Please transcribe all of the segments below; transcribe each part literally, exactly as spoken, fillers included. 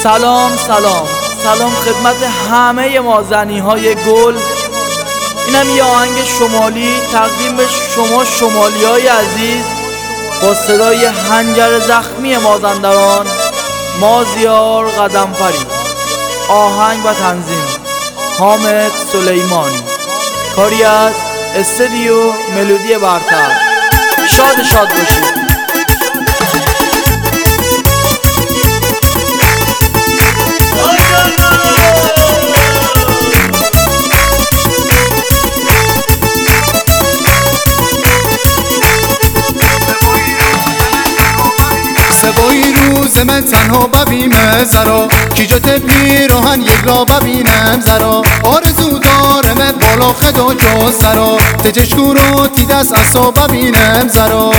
سلام سلام سلام خدمت همه مازنی های گل. اینم یه آهنگ شمالی تقدیم به شما شمالی های عزیز با صدای حنجر زخمی مازندران مازیار قدمفری. آهنگ و تنظیم حامد سلیمانی. کاری از استودیو ملودی برتر. شاد شاد باشید. سبایی روز من تنها ببینم زرا کی جات پیراهن یک را ببینم زرا آرزو دارم بالا خدا جز زرا تجشکو رو تی دست اصا ببینم زرا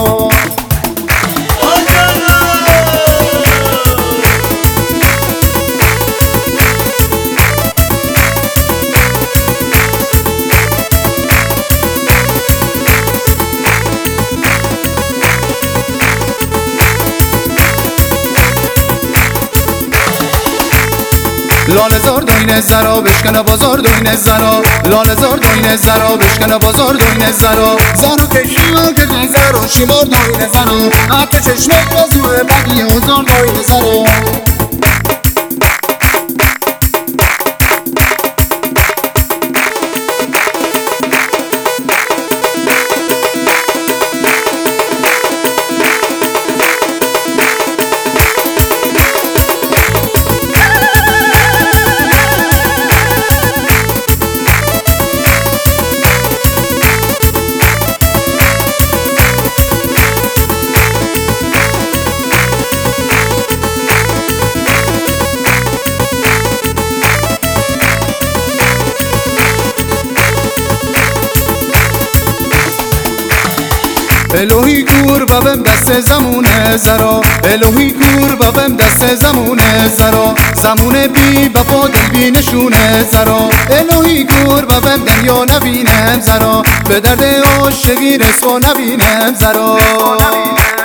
لال زار دوین زرا بشکنه بازار دوین زرا لال زار دوین زرا بشکنه بازار دوین زرا زارو کشیو که زرا شیمار دوین زرا حتی چشمه بازوه بگی هزار دوین زرا الهی کور ببم دست زمونه زرا الهی کور ببم دست زمونه زرا زمونه بی بپا دل بی نشونه زرا الهی کور ببم دنیا نبینم زرا به درد عاشقی رسوا نبینم زرا